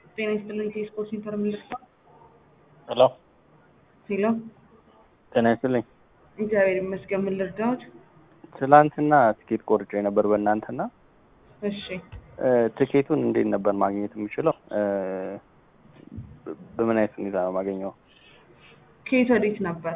ጤና ይስጥልኝ ከስፖርት ሴንተር ምልክት ሄሎ ሄሎ ጤና ይስጥልኝ። እግዚአብሔር ይመስገን። ምን ልርዳዎት? ትላንትና ትኬት ቆርጬ ነበር በእናንተና እሺ ትኬቱን እንዴት ነበር ማግኘት የምችለው? በምን አይነት ሁኔታ ነው ማገኘው? ከየት ወዴት ነበር?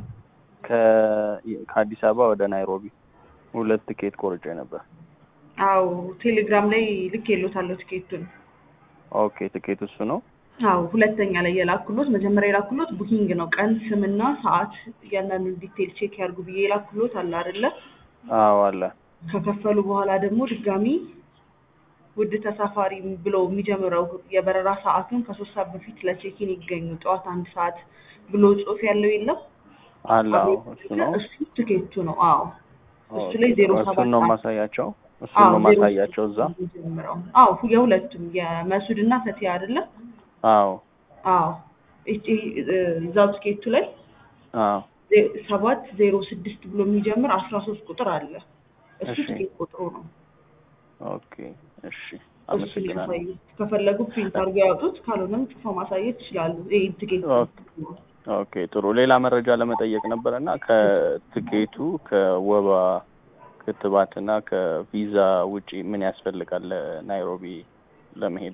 ከአዲስ አበባ ወደ ናይሮቢ 2 ትኬት ቆርጬ ነበር። አው ቴሌግራም ላይ ልኬልዎታለሁ ትኬቱን። ኦኬ ትኬቱ እሱ ነው? አው ሁለተኛ ላይ የላኩልዎት መጀመሪያ የላኩልዎት ቡኪንግ ነው። ቀን ስምና ሰዓት ያንዳንዱን ዲቴል ቼክ ያርጉ ብዬ የላኩልዎት አለ አይደለ? አዎ አለ። ከከፈሉ በኋላ ደግሞ ድጋሚ ውድ ተሳፋሪ ብሎ የሚጀምረው የበረራ ሰዓቱን ከ3 ሰዓት በፊት ለቼኪን ይገኙ ጠዋት 1 ሰዓት ብሎ ጽሑፍ ያለው የለም? አለ አዎ እሱ ነው። እሱ ትኬቱ ነው። አዎ እሱ ላይ 07 እሱን ነው ማሳያቸው። እሱን ነው ማሳያቸው እዛ። አዎ የሁለቱም የመስዑድ እና ፈቲያ አይደለ? አዎ አዎ እዛው ትኬቱ ላይ አዎ 706 ብሎ የሚጀምር 13 ቁጥር አለ። እሱ ትኬት ቁጥሩ ነው። ኦኬ እሺ አመሰግናለሁ። ከፈለጉ ፕሪንት አድርገው ያውጡት፣ ካልሆነም ጽፈው ማሳየት ይችላሉ። ይሄ ትኬት ኦኬ ጥሩ። ሌላ መረጃ ለመጠየቅ ነበርና ከትኬቱ ከወባ ክትባትና ከቪዛ ውጪ ምን ያስፈልጋል ናይሮቢ ለመሄድ?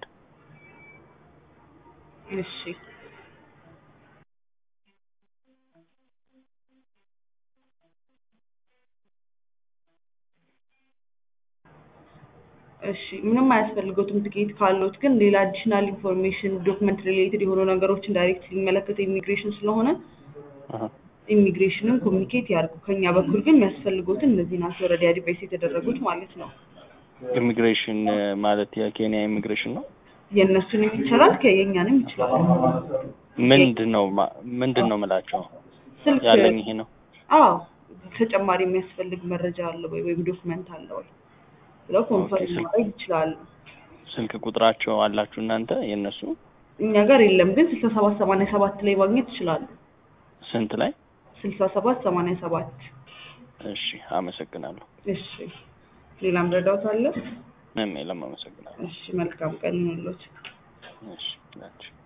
እሺ እሺ ምንም አያስፈልገውም። ትኬት ካሉት ግን ሌላ አዲሽናል ኢንፎርሜሽን ዶክመንት ሪሌትድ የሆኑ ነገሮችን ዳይሬክት ሊመለከት ኢሚግሬሽን ስለሆነ ኢሚግሬሽንን ኮሚኒኬት ያርጉ። ከኛ በኩል ግን የሚያስፈልጉትን እነዚህ ናቸው ኦልሬዲ አድቫይስ የተደረጉት ማለት ነው። ኢሚግሬሽን ማለት የኬንያ ኢሚግሬሽን ነው? የእነሱንም ይችላል ከየኛንም ይችላል። ምንድነው ምላቸው? ስልክ ያለኝ ይሄ ነው። አዎ ተጨማሪ የሚያስፈልግ መረጃ አለ ወይም ዶክመንት አለ ወይ ብለው ኮንፈርም ማድረግ ይችላሉ። ስልክ ቁጥራቸው አላችሁ እናንተ የነሱ? እኛ ጋር የለም፣ ግን 6787 ላይ ማግኘት ይችላሉ። ስንት ላይ? 6787። እሺ አመሰግናለሁ። እሺ ሌላም ረዳት አለ? ምንም የለም። አመሰግናለሁ። እሺ መልካም ቀን ይሁንልዎት። እሺ